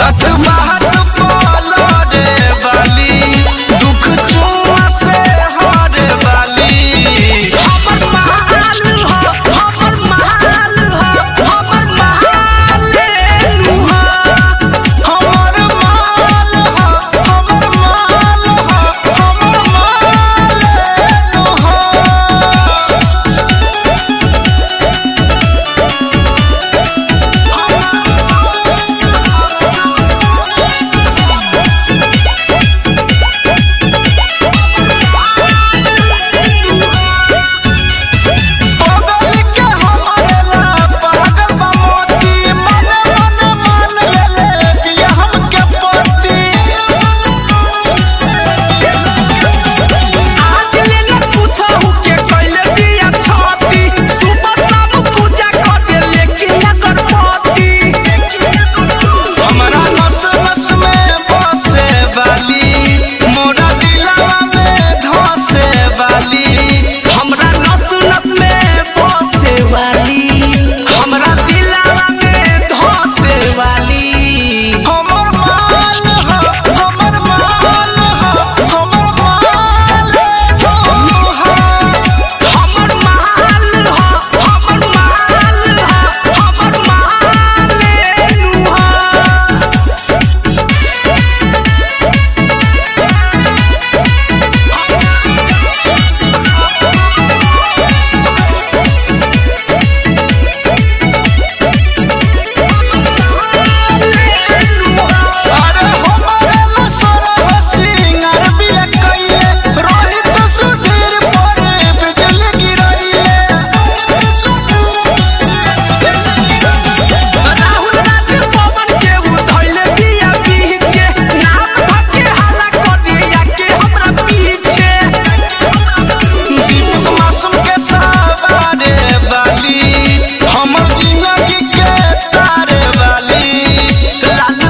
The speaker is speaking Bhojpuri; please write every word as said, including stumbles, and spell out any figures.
बात बात बोलो रे वाली, दुख चुमा से हरे वाली। हमर महाल हो, हमर महाल हो, हमर महाल नु हो। हमर माल हो, हमर माल हो, हमर माल नु हो। पागल के हमरे ला पागल बा मोती, मन मन मान ले ले दिया हमके पोती। आज ले न पूछहु के कइले बिया छती, सुबह शाम पूजा करे लेके अगरबत्ती। हमरा नस नस में बसे वाली, मोरा दिलवा में धसे वाली। हमरा नस नस में बसे वाली, हमरा दिलवा में धसे वाली। हमर माल हो, हमर माल हो, हमर माल नु हो। हमर महाल हो, हमर महाल हो, हमर महाल नु हो। अरे हमरे लसरा सिंगार बिया कइले, रोहित सुधीर पर बिजली गिरइले। राहुल राज पवन के उधइले बिया पीछे, नाम धके हाला करिया के हमरा पीछे। दीपक मासूम के सवारे वाली, हमर जिंदगी के तारे वाली। लाल